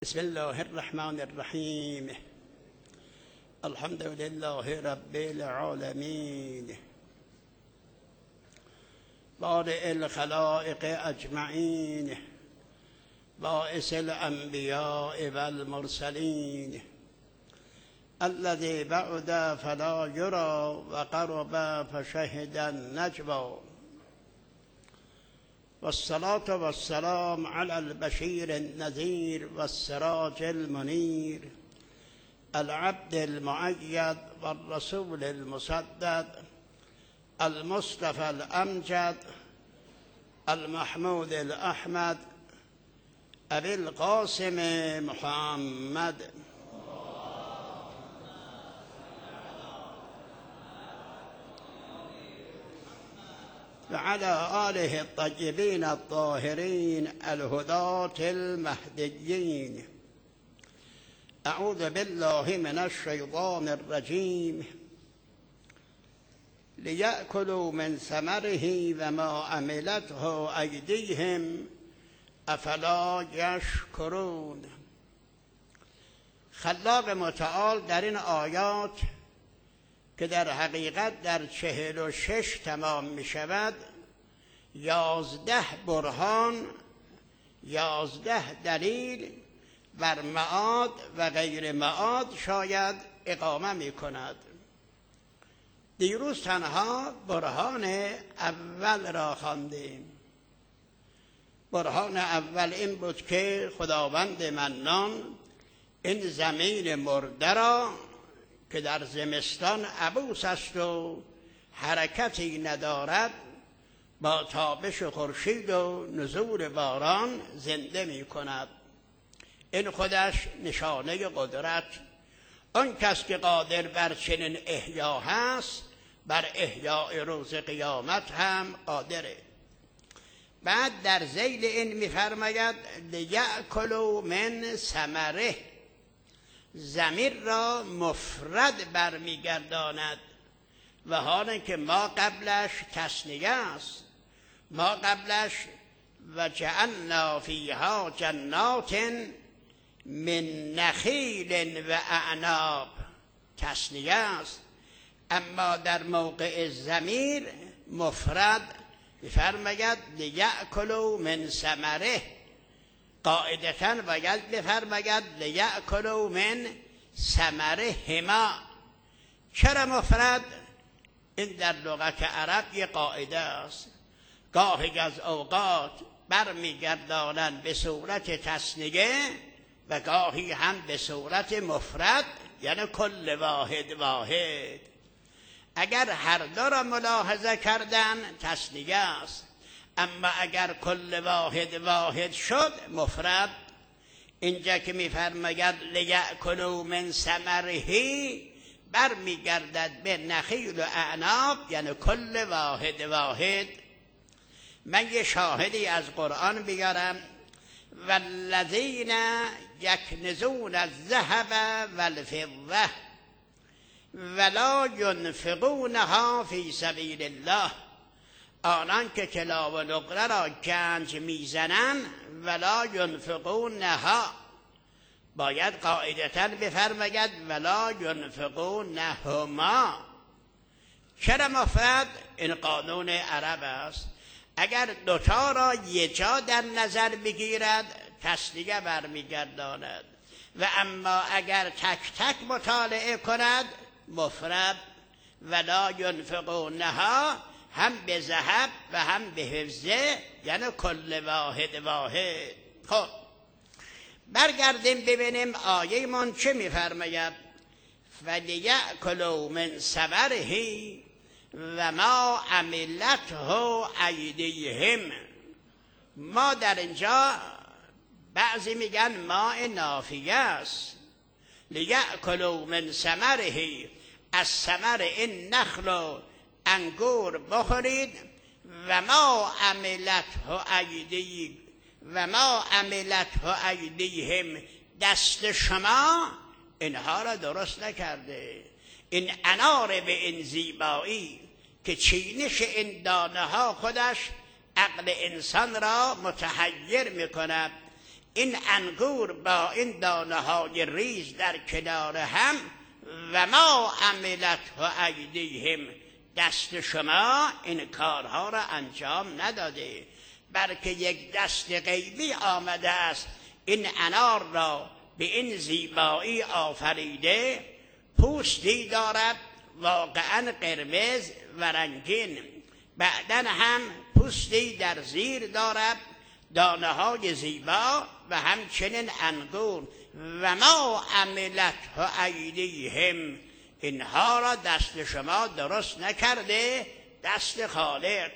بسم الله الرحمن الرحیم. الحمد لله رب العالمین، بارئ الخلائق اجمعین، باعث الانبیاء والمرسلین، الذی بعد فلا یری و قرب فشهد النجوی، والصلاة والسلام على البشير النذير والسراج المنير، العبد المؤيد والرسول المسدد، المصطفى الأمجد، المحمود الأحمد، أبي القاسم محمد. وعلى آله الطيبين الطاهرين الهداة المهديين. أعوذ بالله من الشيطان الرجيم. ليأكلوا من ثمره وما عملته أيديهم أفلا يشكرون. خلاق متعال در این آیات که در حقیقت در 46 تمام می شود 11 برهان، 11 دلیل بر معاد و غیر معاد شاید اقامه می کند. دیروز تنها برهان اول را خواندیم. برهان اول این بود که خداوند منان این زمین مرده را که در زمستان عبوس است و حرکتی ندارد، با تابش خورشید و نزول باران زنده می کند. این خودش نشانه قدرت. آن کس که قادر بر چنین احیا هست بر احیاء روز قیامت هم قادره. بعد در ذیل این می‌فرماید لیأکلوا من ثمره. ضمیر را مفرد برمیگرداند و حالا که ما قبلش تثنیه است. ما قبلش و جعلنا فیها جنات من نخیل و اعناب تثنیه است، اما در موقع ضمیر مفرد بفرماید لیأکلوا من ثمره. قاعدتاً باید بفرماید لیأکلوا من ثمرهما. چرا مفرد؟ این در لغت عرب یه قاعده است. گاهی از اوقات برمیگردانند به صورت تثنیه و گاهی هم به صورت مفرد، یعنی کل واحد واحد. اگر هر دو را ملاحظه کردن تثنیه است، اما اگر کل واحد واحد شد مفرد. اینجا که می‌فرماید لیأکلوا من ثمره برمیگردد به نخیل و اعناب، یعنی کل واحد واحد. من یه شاهدی از قرآن بیارم. والذین یکنزون الذهب والفضة ولا ينفقونها فی سبیل الله. آنان که طلا و نقره را گنج میزنند ولا ینفقونها، باید قاعدتاً بفرماید ولا ینفقونهما. چرا مفرد؟ این قانون عرب است. اگر دوتا را یک جا در نظر بگیرد تثنیه برمیگرداند و اما اگر تک تک مطالعه کند مفرد. ولا ینفقونها هم به ذهب و هم به حفظه، یعنی کل واحد واحد. خب برگردیم ببینیم آیه من چه می‌فرماید. فلیأکلوا من ثمره و ما عملته ایدیهم. ما در اینجا بعضی میگن ما نافیه است. لیأکلوا من ثمره، از ثمر این نخل و انگور بخورید. و ما عملته ایدیهم، دست شما اینها را درست نکرده. این انار به این زیبایی که چینش این دانه ها خودش عقل انسان را متحیر میکند. این انگور با این دانه های ریز در کنار هم، و ما عملت و ایدیهم، دست شما این کارها را انجام نداده، بلکه یک دست غیبی آمده است این انار را به این زیبایی آفریده. پوستی دارد واقعا قرمز و رنگین، بعدن هم پوستی در زیر دارد، دانه های زیبا و همچنین انگور. و ما عملت و ایدیهم، اینها را دست شما درست نکرده، دست خالق.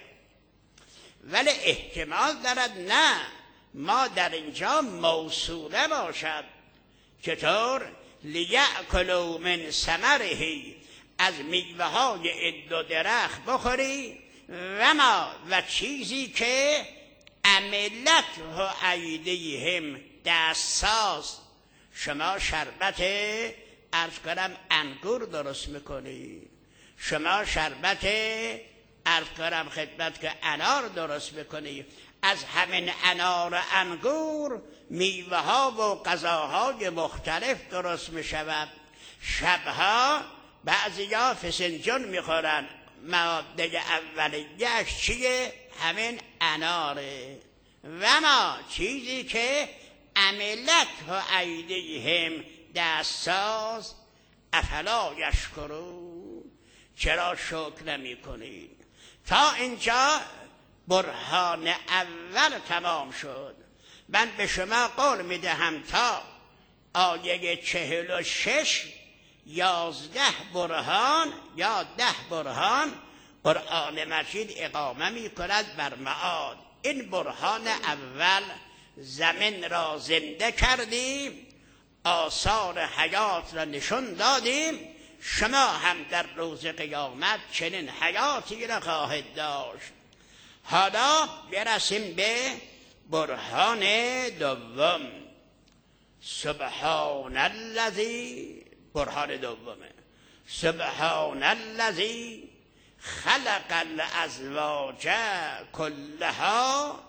ولی احتمال دارد نه ما در اینجا موصوله باشد. چطور؟ لیأکلوا من ثمره، از میوه های این دو درخت بخوری، و ما و چیزی که عملت و ایدیهم، دست ساز. شما شربت عرض کنم انگور درست میکنی، شما شربت عرض کنم خدمت که انار درست میکنی، از همین انار و انگور میوه ها و غذاهای مختلف درست میشود. شبها بعضیا فسنجان میخورن، ماده اولیه‌اش چیه؟ همین اناره. و ما چیزی که عملت و ایدیهم، دست ساز، افلا یشکرون، چرا شکر نمی کنید؟ تا اینجا برهان اول تمام شد. من به شما قول میدهم تا آیه 46 11 برهان یا 10 برهان قرآن مجید اقامه می کند بر معاد. این برهان اول، زمین را زنده کردیم، آثار حیات را نشون دادیم، شما هم در روز قیامت چنین حیاتی را خواهید داشت. حالا برسیم به برهان دوم. سبحان الذی، برهان دومه، سبحان الذی خلق الازواج كلها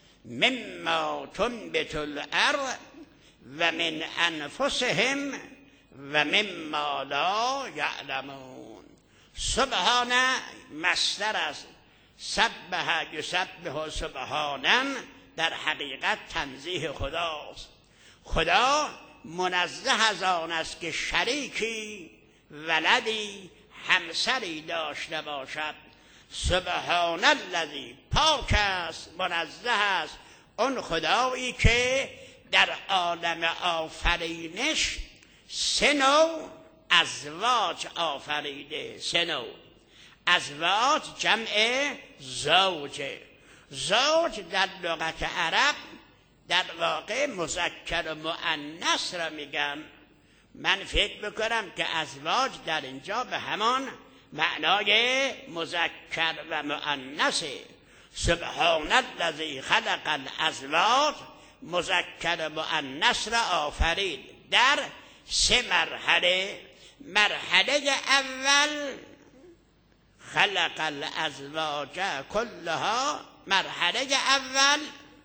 مما تنبت الارض و من انفسهم و مما لا یعلمون. سبحانه مصدر است، سبح یسبح سبحانا، در حقیقت تنزیه خداست. خدا منزه از آن است که شریکی، ولدی، همسری داشته باشد. سبحان الذی، پاک است، منزه است اون خدایی که در عالم آفرینش 3 نوع ازواج آفریده. 3 نوع ازواج جمع زوجه. زوج در لغت عرب در واقع مذکر و مؤنث را میگن. من فکر میکنم که ازواج در اینجا به همان معنای مذکر و مؤنثه. سبحان الذی خلق الازواج، مذکر و مؤنث را آفرید در 3 مرحله. مرحله اول خلق الازواج کلها، مرحله اول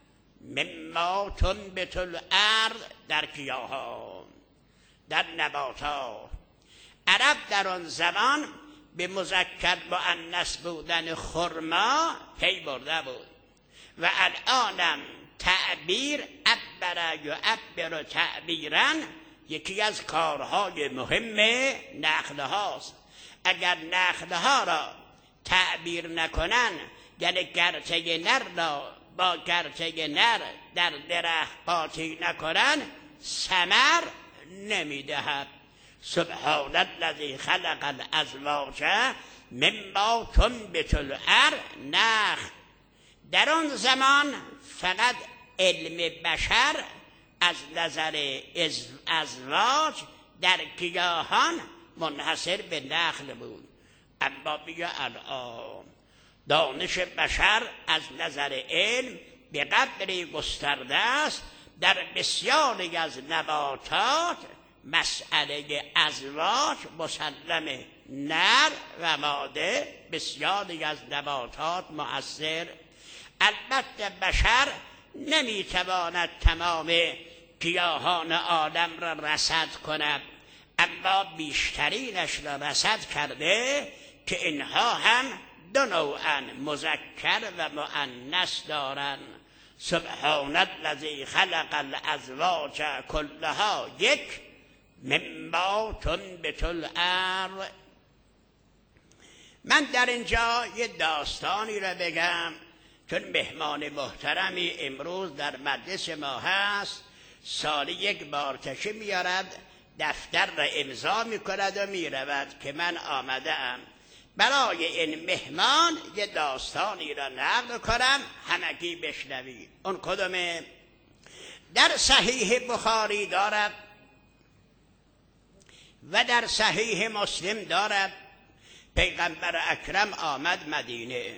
مما تنبت الارض، در گیاها، در نباتات. عرب در آن زمان به مذکر مؤنث بودن خرما پی برده بود و الانم تعبیر عبر یعبر تعبیرا یکی از کارهای مهم نخله هاست. اگر نخله ها را تعبیر نکنن، یعنی گرچه نر را با گرچه نر در درخت قاطی نکنن، ثمر نمیدهد. سبحان الذی خلق الازواج مما تنبت الارض، نخل. در آن زمان فقط علم بشر از نظر ازواج در گیاهان منحصر به نخل بود، اما بیا الان دانش بشر از نظر علم به قدری گسترده است. در بسیاری از نباتات مسئله ازواج مسلمه، نر و ماده بسیاری از نباتات مؤثر. البته بشر نمیتواند تمام گیاهان عالم را رصد کند، اما بیشترینش را رصد کرده که اینها هم دو نوعن، مذکر و مؤنث دارن. سبحان الذی خلق الازواج کلها، یک مما تنبت الارض. من در اینجا یه داستانی را بگم، چون مهمان محترمی امروز در مجلس ما هست، سالی یک بار تشریف میارد، دفتر را امضا میکند و میرود که من آمدم برای این مهمان یه داستانی را نقل کنم، همگی بشنوید. اون کدومه؟ در صحیح بخاری دارد و در صحیح مسلم دارد. پیغمبر اکرم آمد مدینه،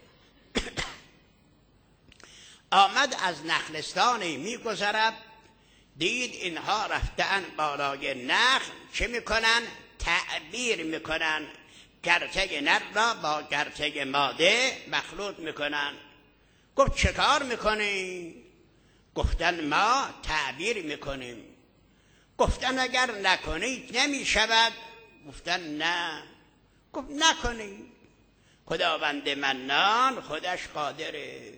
آمد از نخلستانی میگذرد، دید اینها رفتن بالای نخل، چه میکنن؟ تعبیر میکنن، گرتگ نر را با گرتگ ماده مخلوط میکنن. گفت چه کار میکنی؟ گفتن ما تعبیر میکنیم. گفتن اگر نکنید نمیشود؟ گفتن نه. گفت نکنید، خداوند منان خودش قادره.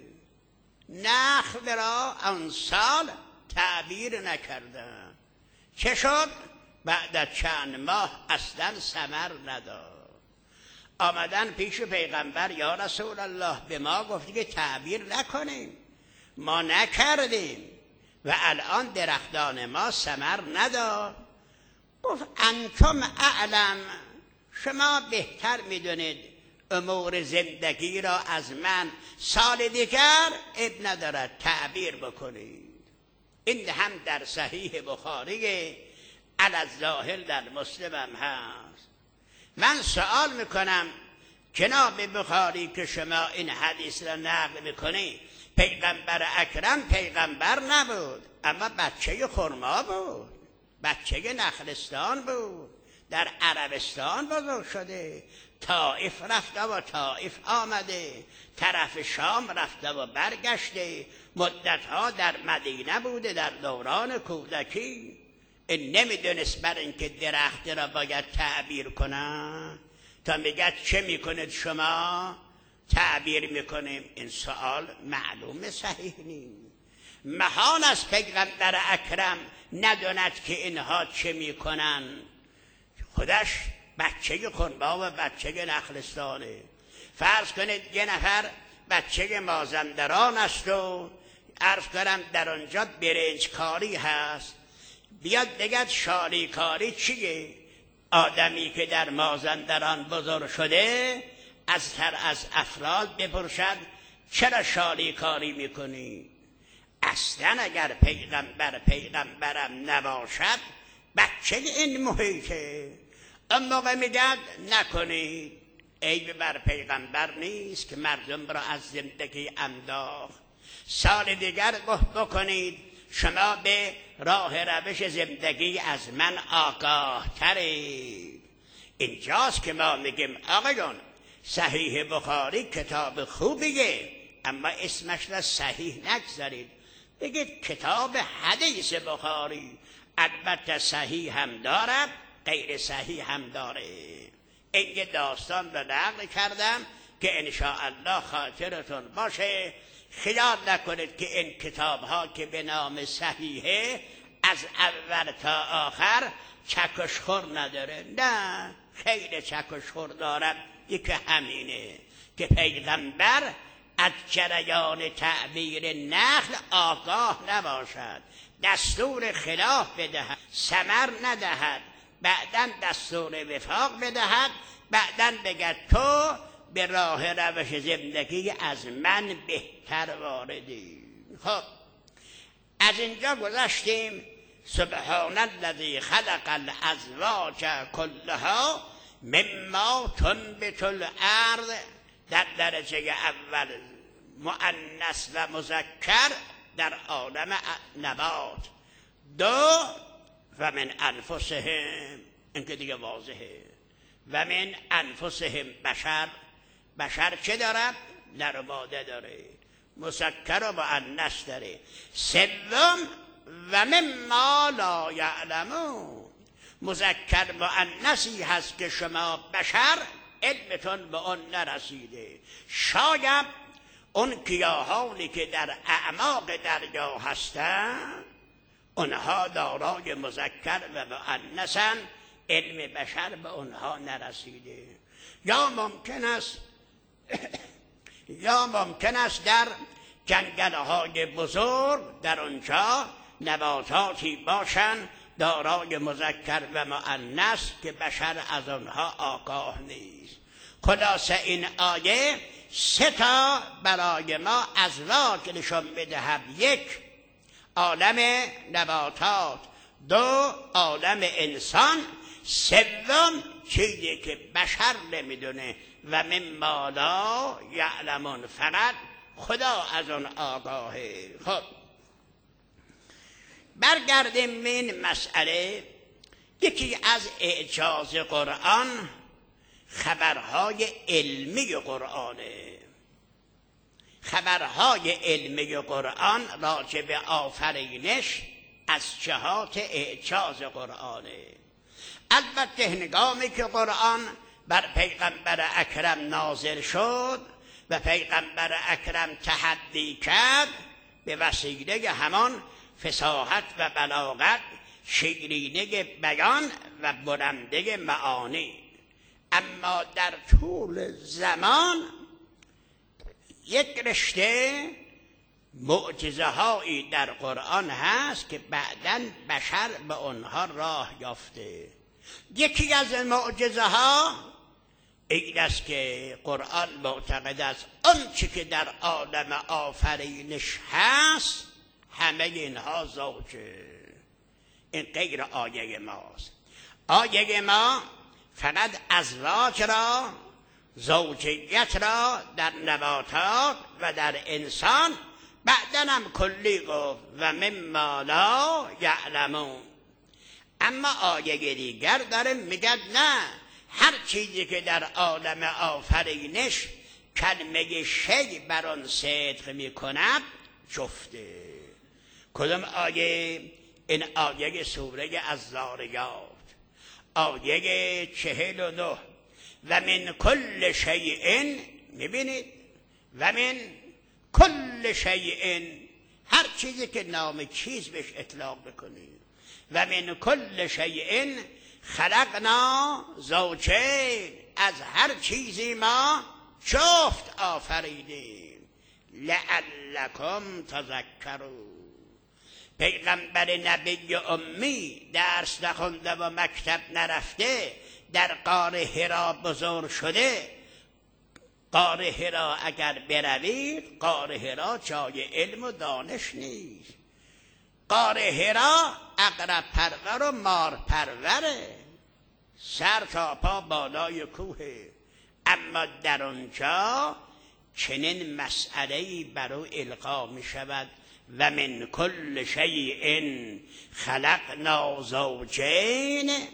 نخل را آن سال تعبیر نکردن. چه شد؟ بعد از چند ماه اصلا ثمر نداد. آمدن پیش پیغمبر، یا رسول الله به ما گفتی که تعبیر نکنیم، ما نکردیم و الان درختان ما ثمر نداد. گفت انتم اعلم، شما بهتر میدونید امور زندگی را از من، سال دیگر اب ندارد تعبیر بکنید. این هم در صحیح بخاری علی الظاهر در مسلم هم هست. من سوال میکنم جناب بخاری که شما این حدیث را نقل میکنی، پیغمبر اکرم پیغمبر نبود اما بچه خرما بود، بچه نخلستان بود، در عربستان بزرگ شده، طائف رفته و طائف آمده، طرف شام رفته و برگشته، مدتها در مدینه بوده در دوران کودکی. این نمیدونست بر اینکه درخت را باید تعبیر کنن تا میگه چه میکنید شما؟ تعبیر میکنیم. این سوال معلوم صحیح نیست. محال از پیغمبر اکرم نداند که اینها چه میکنن. خودش بچه خرما و بچه نخلستانه. فرض کنید یه نفر بچه مازندران است و عرض کنم در آنجا برنج کاری هست، بیاد بگد شالی کاری چیه؟ آدمی که در مازندران بزرگ شده از افراد بپرسد چرا شالی کاری میکنی؟ اصلا اگر پیغمبرم نباشد بچه این محیطه. اون موقع میگد نکنید. عیب بر پیغمبر نیست که مردم را از زندگی انداخت. سال دیگر گفت بکنید شما به راه روش زندگی از من آگاه ترید. اینجاست که ما میگیم آقایون صحیح بخاری کتاب خوبیه، اما اسمش را صحیح نگذارید، بگید کتاب حدیث بخاری. البته صحیح هم دارد، غیر صحیح هم داره. این داستان را نقل کردم که انشاءالله خاطرتون باشه. خیال نکنید که این کتاب ها که به نام صحیحه از اول تا آخر چکشخور نداره. نه، خیلی چکشخور دارد. یکی همینه که پیغمبر از جریان تعبیر نخل آگاه نباشد، دستور خلاف بدهد، ثمر ندهد، بعداً دستور وفاق بدهد، بعداً بگد تو به راه روش زندگی از من بهتر واردی. خب از اینجا گذشتیم. سبحان الذی خلق الازواج کلها مما تنبت الارض، در درجه اول مؤنث و مذکر در عالم نبات. دو و من انفسهم، این که دیگه واضحه. و من انفسهم بشر. بشر چه دارد؟ نر و ماده داره. مذکر و مؤنث داره. سوم و مما لا یعلمون، مذکر مؤنثی هست که شما بشر علمتون به اون نرسیده. شاید اون گیاهانی که در اعماق دریا هستند اونها دارای مذکر و مؤنثن، علم بشر به اونها نرسیده. یا ممکن است در جنگل‌های بزرگ در اونجا نباتاتی باشن دارای مذکر و مؤنث که بشر از آنها آگاه نیست. خلاصه این آیه 3 تا برای ما ازواج نشان می‌دهد: 1 عالم نباتات، 2 عالم انسان، 3 چیزی که بشر نمیدونه و مما لا یعلمون، فقط خدا از اون آگاهه. خب برگردیم به این مسئله. یکی از اعجاز قرآن خبرهای علمی قرآنه. خبرهای علمی قرآن راجع به آفرینش از جهات اعجاز قرآنه. البته هنگامی که قرآن بر پیغمبر اکرم نازل شد و پیغمبر اکرم تحدی کرد به وسیله همان فصاحت و بلاغت، شیرینه بیان و بلنده معانی، اما در طول زمان یک رشته معجزه هایی در قرآن هست که بعداً بشر به آنها راه یافته. یکی از معجزه ها این است که قرآن معتقد است آنچه که در عالم آفرینش هست همه اینها زوجه. این غیر آیه ماست. آیه ما فقط ازواج را، زوجیت را در نباتات و در انسان بعداً هم کلی گفت و مما لا یعلمون. اما آیه دیگر داره میگه نه، هر چیزی که در عالم آفرینش کلمه شی بر آن صدق میکند جفته. کدام آیه؟ این آیه سوره الذاریات، آیه 49. و من کل شیء، میبینید؟ و من کل شیء، هر چیزی که نام چیز بهش اطلاق بکنید. و من کل شیء خلقنا زوجین، از هر چیزی ما جفت آفریدیم. لعلکم تذکرون. پیغمبر نبی امی درس نخونده و مکتب نرفته، در غار حرا بزرگ شده. غار حرا اگر بروید، غار حرا جای علم و دانش نیست. غار حرا عقرب پرور و مار پروره، سر تا پا بالای کوه. اما در آنجا چنین مسئله‌ای بر او القا می شود: و من کل شیء خلقنا زوجین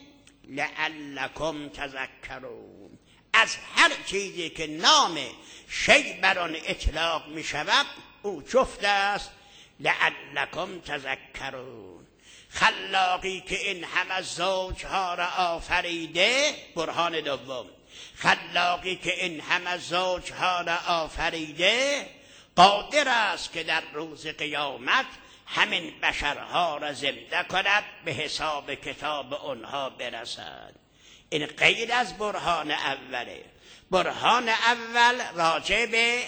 لعلکم تذکرون. از هر چیزی که نام شی بر آن اطلاق می شود او جفت است. لعلکم تذکرون. خلاقی که این همه زوجها را آفریده، برهان دوم، خلاقی که این همه زوجها را آفریده قادر است که در روز قیامت همین بشرها را زنده کند، به حساب کتاب آنها برسد. این غیر از برهان اوله. برهان اول راجع به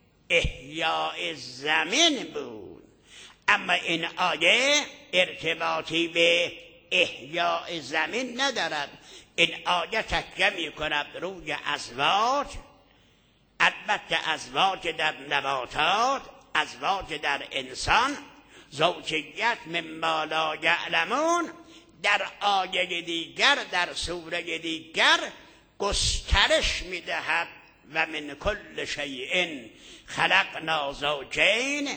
احیاء زمین بود، اما این آیه ارتباطی به احیاء زمین ندارد. این آیه تکیه می کند روی ازواج، البته ازواج در نباتات، ازواج در انسان، زوجیت مما لا یعلمون. در آیه دیگر، در سوره دیگر گسترش میدهد و من کل شیء خلقنا زوجین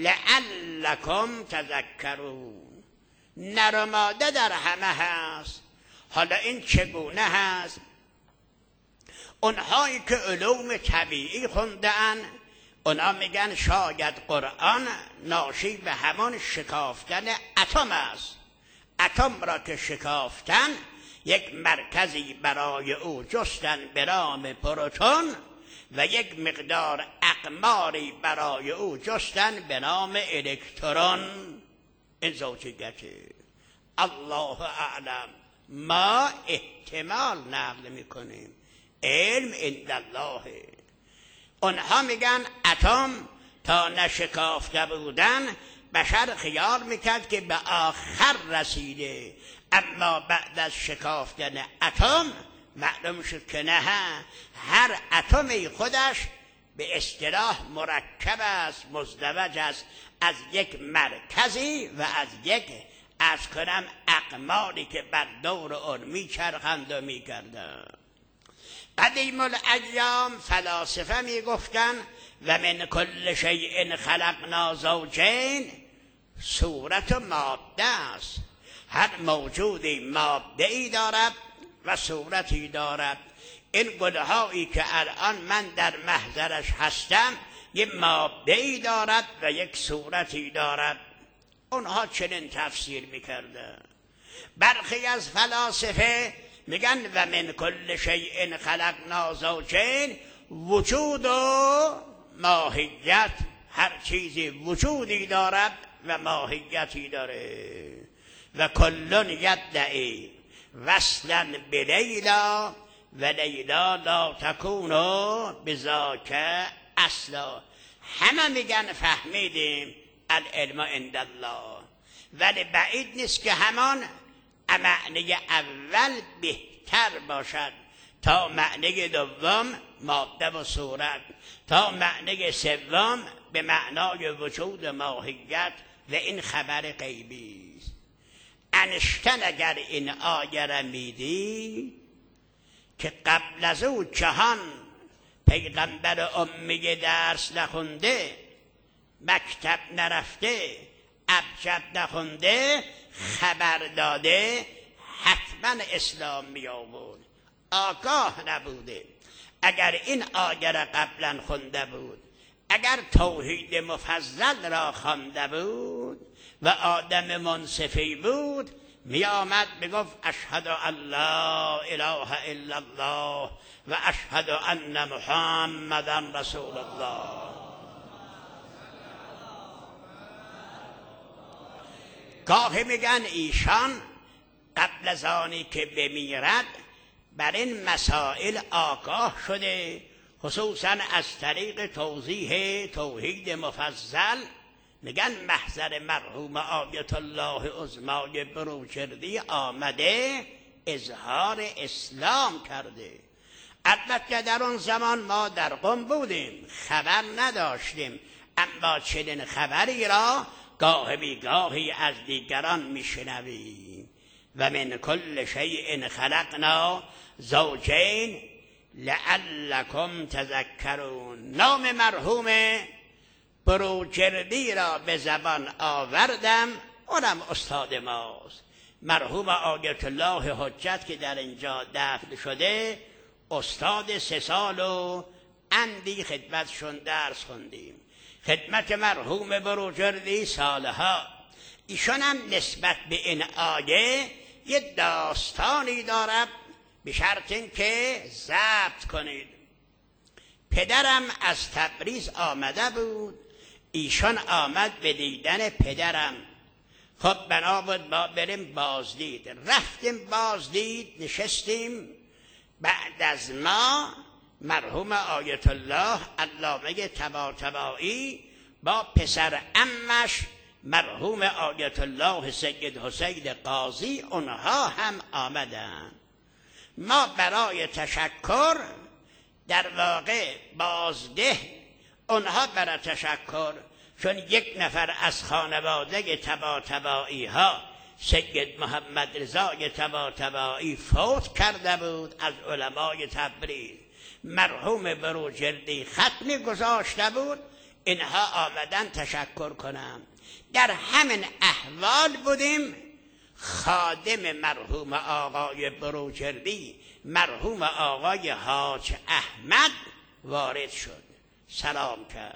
لعلکم تذکرون. نر و ماده در همه هست. حالا این چگونه هست؟ اونهایی که علوم طبیعی خونده‌اند اونا میگن شاید قرآن ناشی به همان شکافتن اتم است. اتم را که شکافتن یک مرکزی برای او جستن به نام پروتون و یک مقدار اقماری برای او جستن به نام الکترون. این زوجیته. الله اعلم، ما احتمال نقل میکنیم، علم عند الله. اونها میگن اتم تا نشکافته بودن بشر خیال میکرد که به آخر رسیده، اما بعد از شکافتن اتم معلوم شد که نه، هر اتمی خودش به اصطلاح مرکب است، مزدوج است از یک مرکزی و از یک اقماری که بر دور اون میچرخند و میگردند. قدیم الایام فلاسفه میگفتن و من کل شیء خلقنا زوجین، صورت و ماده است. هر موجودی ماده ای دارد و صورتی دارد. این گلهایی که الان من در محضرش هستم یک ماده ای دارد و یک صورتی دارد. اونها چنین تفسیر میکردن. برخی از فلاسفه میگن و من کل شیء خلقنا زوجین، وجود و ماهیت، هر چیزی وجودی دارد و ماهیتی داره. و کلون یدعی وصلا بلیلا و لیلا لا تکونو بذاک اصلا. همه میگن فهمیدیم العلم عند الله، ولی بعید نیست که همان معنی اول بهتر باشد تا معنی دوم ماده و صورت، تا معنی سوم به معنای وجود ماهیت. و این خبر غیبی است. انشتن اگر این آیه را میدید که قبل از او جهان پیغمبر امی درس نخونده، مکتب نرفته، ابجد نخونده، خبر داده، حتما اسلام می آورد. آگاه نبوده. اگر این آیه را قبلا خونده بود، اگر توحید مفضل را خوانده بود و آدم منصفی بود، می آمد میگفت اشهد ان لا اله الا الله و اشهد ان محمدا رسول الله. گاهی میگن ایشان قبل از آنی که بمیرد بر این مسائل آگاه شده، خصوصا از طریق توضیح توحید مفضل. میگن محضر مرحوم آیت الله عظمای بروجردی آمده اظهار اسلام کرده. البته در اون زمان ما در قم بودیم، خبر نداشتیم، اما چنین خبری را گاه بیگاهی از دیگران میشنویم. و من کل شیء خلقنا زوجین لعلکم تذکرون. نام مرحوم بروجردی را به زبان آوردم، اونم استاد ماست، مرحوم آیت الله حجت که در اینجا دفن شده. استاد 3 سال و اندی خدمتشون درس خوندیم، خدمت مرحوم بروجردی سالها. ایشون هم نسبت به این آیه یه داستانی دارد، به شرط این که ضبط کنید. پدرم از تبریز آمده بود، ایشان آمد به دیدن پدرم. خب بنا بود ما بریم بازدید. رفتیم بازدید، نشستیم. بعد از ما مرحوم آیت الله علامه طباطبایی با پسر عمش مرحوم آیت الله سید حسین قاضی اونها هم آمدن. ما برای تشکر در واقع بازده، اونها برای تشکر، چون یک نفر از خانواده طباطبایی ها سید محمد رضای طباطبایی فوت کرده بود از علمای تبریز، مرحوم بروجردی ختمی گذاشته بود، اینها آمدن تشکر کنم. در همین احوال بودیم، خادم مرحوم آقای بروجردی مرحوم آقای حاج احمد وارد شد، سلام کرد.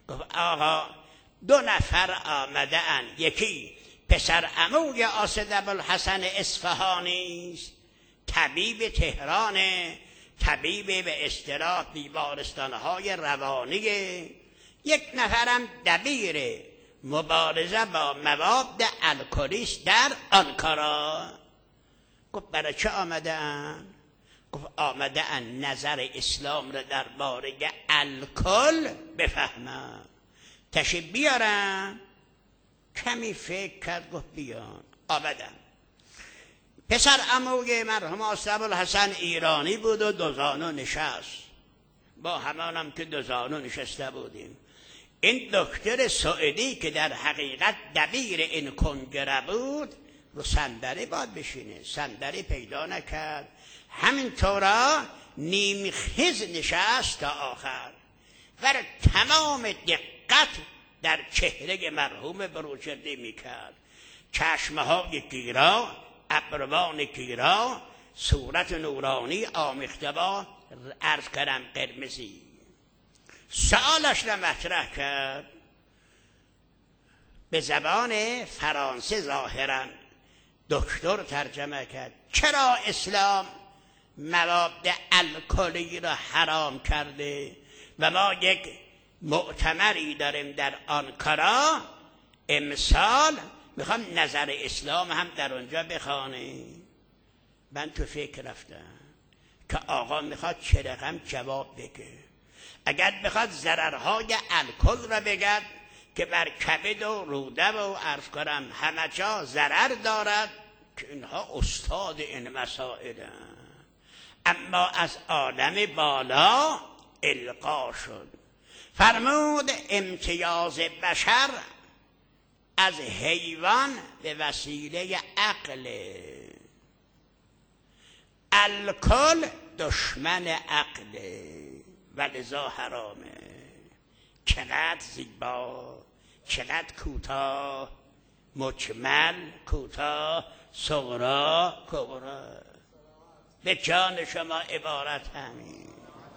گفت آقا 2 نفر آمده ان، یکی پسر عموی اسد ابوالحسن اصفهانی است، طبیب تهرانه، طبیب به اصطلاح بیمارستانهای روانیه، یک نفرم دبیر مبارزه با مواد الکلی در آنکارا. گفت برای چه آمده ان؟ گفت آمده ان نظر اسلام را درباره الکل بفهمم. تشریف بیارم. کمی فکر کرد، گفت بیان. آمدم. پسر عموی مرحوم اسد ابوالحسن ایرانی بود و 2 زانو نشست، با همانم که 2 زانو نشسته بودیم. این دکتر سعودی که در حقیقت دبیر این کنگره بود رو صندلی باید بشینه، صندلی پیدا نکرد، همینطورا نیم خیز نشست تا آخر و تمام دقت در چهره مرحوم بروجردی میکرد. چشمهای گیرا، ابروان گیرا، صورت نورانی آمیخته با عرض کردم قرمزی. سوالش را مطرح کرد به زبان فرانسه، ظاهرا دکتر ترجمه کرد. چرا اسلام مواد الکلی را حرام کرده و ما یک مؤتمری داریم در آنکارا امسال، میخوام نظر اسلام هم در اونجا بخوانیم. من تو فکر رفتم که آقا میخواد چه رقم جواب بگه. اگر بخواد ضررهای الکل را بگد که بر کبد و روده و عرض کنم همه جا ضرر دارد، که اینها استاد این مسائل، اما از آدم بالا القا شد. فرمود امتیاز بشر از حیوان به وسیله عقل، الکل دشمن عقل و لذا حرامه. چقدر زیبا، چقدر کوتاه، مجمل، کوتاه، صغرا، کبرا. به جان شما عبارت همین.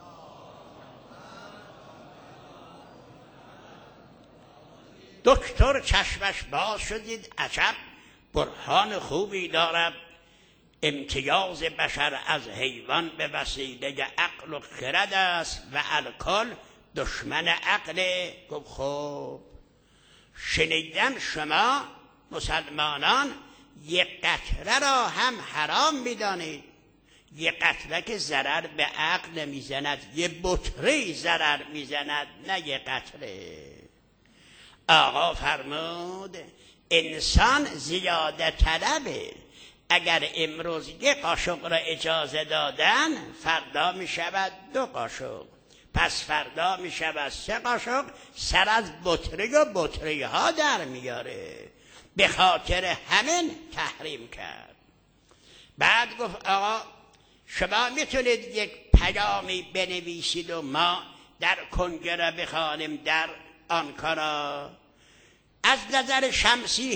دکتر چشمش باز شدید، عجب برهان خوبی دارد. امتیاز بشر از حیوان به وسیله عقل و خرد است و الکل دشمن عقل. گفت خب شنیدم شما مسلمانان یک قطره را هم حرام می‌دانید. یک قطره که ضرر به عقل میزند، یه بطری ضرر میزند، نه یک قطره. آقا فرمود انسان زیاده طلبه. اگر امروز 1 قاشق را اجازه دادن، فردا می شود 2 قاشق، پس فردا می شود 3 قاشق. سر از بطری و بطری ها در میاره. به خاطر همین تحریم کرد. بعد گفت آقا شما میتونید یک پیامی بنویسید و ما در کنگره بخوانیم در آنکارا. از نظر شمسی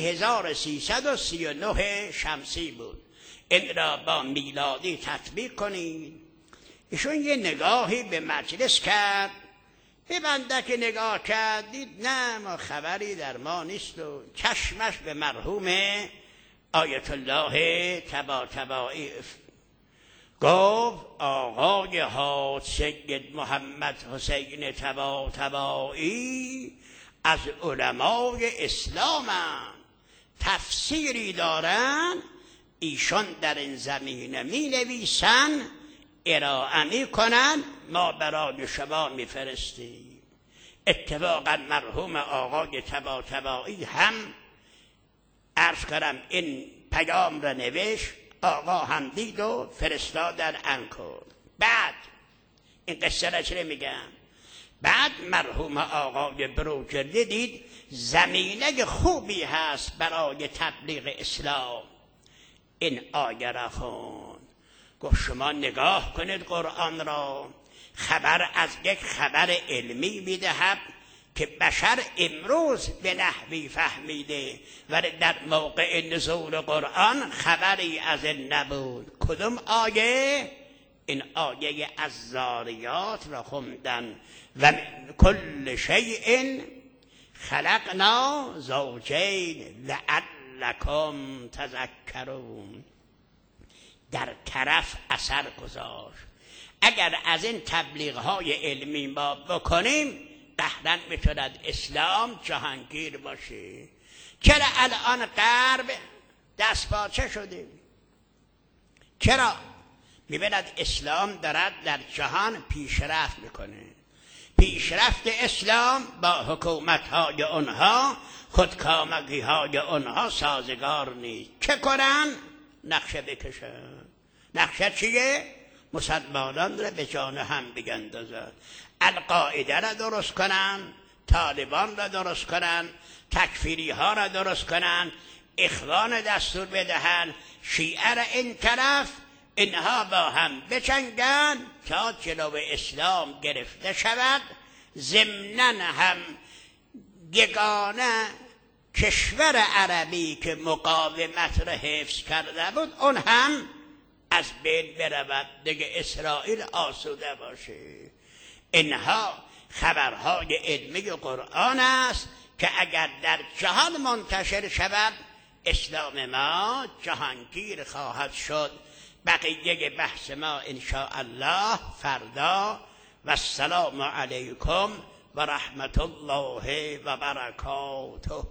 1339 شمسی بود. این را با میلادی تطبیق کنید. ایشون یه نگاهی به مجلس کرد. به بنده که نگاه کرد دید نه ما خبری در ما نیست و چشمش به مرحوم آیت الله طباطبایی گفت آقای حاج سید محمد حسین طباطبایی از علمای اسلام هم تفسیری دارن، ایشان در این زمینه می نویسن، ارائه می کنن، ما برای شما می فرستیم. اتفاقا مرحوم آقای طباطبایی هم عرض کردم این پیام را نوشت، آقا هم دید و فرستادن انکار. بعد این قصه را چرا میگم؟ بعد مرحوم آقای بروجردی دید زمینه خوبی هست برای تبلیغ اسلام. این آیه را خوند. گفت شما نگاه کنید قرآن را، خبر از یک خبر علمی میدهد که بشر امروز به نحوی فهمیده و در موقع نزول قرآن خبری از این نبود. کدوم آیه؟ این آیه از زاریات را خوندن و من کل شیء خلقنا زوجین لعلکم تذکرون. در طرف اثر گذاشت. اگر از این تبلیغ‌های علمی ما بکنیم قهرن میتوند اسلام جهانگیر باشه. چرا الان غرب دستپاچه شده؟ چرا؟ میبیند اسلام دارد در جهان پیشرفت میکنه. پیشرفت اسلام با حکومت‌های اونها، خودکامگی‌های اونها سازگار نیست. چه کنن؟ نقشه بکشن. نقشه چیه؟ مسلمانان را به جان هم بگندازن، القاعده را درست کنن، طالبان را درست کنن، تکفیری ها را درست کنن، اخوان دستور بدهن، شیعه را این طرف، اینها با هم بچنگن تا جلو اسلام گرفته شود. ضمناً هم یگانه کشور عربی که مقاومت را حفظ کرده بود اون هم از بین برود، دیگه اسرائیل آسوده باشه. اینها خبرهای علمی قرآن است که اگر در جهان منتشر شود اسلام ما جهانگیر خواهد شد. بقیه بحث ما انشاءالله فردا. و السلام علیکم و رحمت الله و برکاته.